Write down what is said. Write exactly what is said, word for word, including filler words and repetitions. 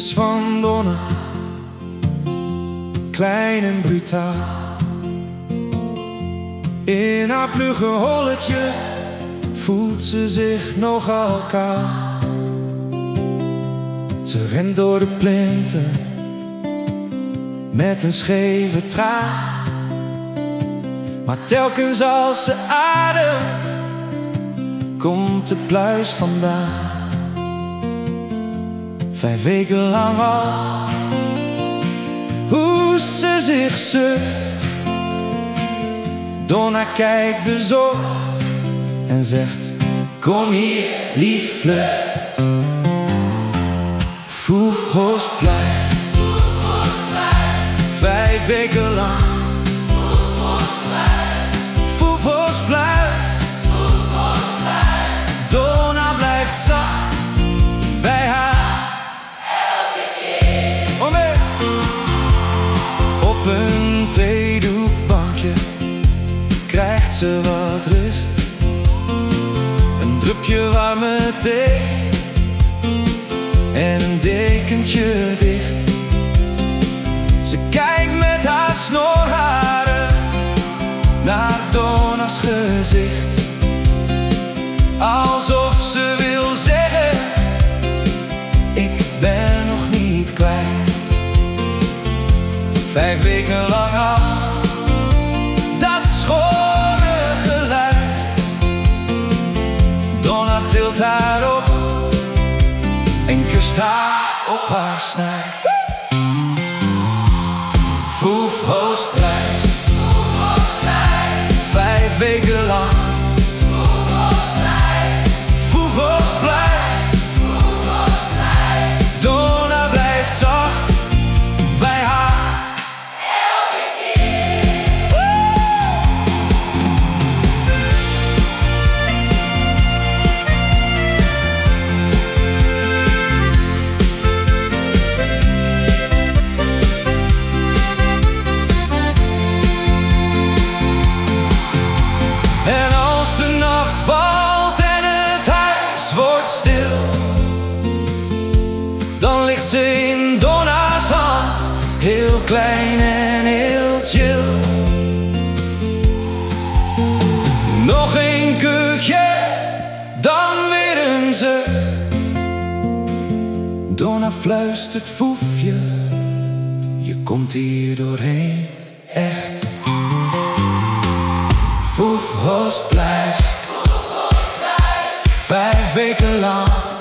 liefjes van Donna, klein en brutaal. In haar pluggenholletje voelt ze zich nogal kaal. Ze rent door de plinten met een scheve traan, maar telkens als ze ademt komt de pluis vandaan. Vijf weken lang al hoe ze zich suft. Donna kijkt bezorgd en zegt: kom hier, lief vlug. Foef, host, blijf. Vijf weken lang. Foef, host, blijf. Donna blijft zacht bij haar. Elke keer. Oh nee. Op een theedoekbankje krijgt ze wat rust. Een drupje warme thee en een dekentje dicht. Ze kijkt met haar snorharen naar Donna's gezicht, alsof ze wil zeggen: ik ben nog niet kwijt. Vijf weken lang al dat schorre geluid. Donna tilt haar op en kust haar op haar snij. Foef, host, blijf. Vijf weken lang. Foef, host, blijf. Donna blijft zacht bij haar. Elke keer. En als de nacht valt en het huis wordt stil, dan ligt ze in Donna's hand, heel klein en heel chill. Nog een kuchje, dan weer een zucht. Donna fluistert: foefje, je komt hier doorheen, echt. Foef, host, blijf. Vijf weken lang.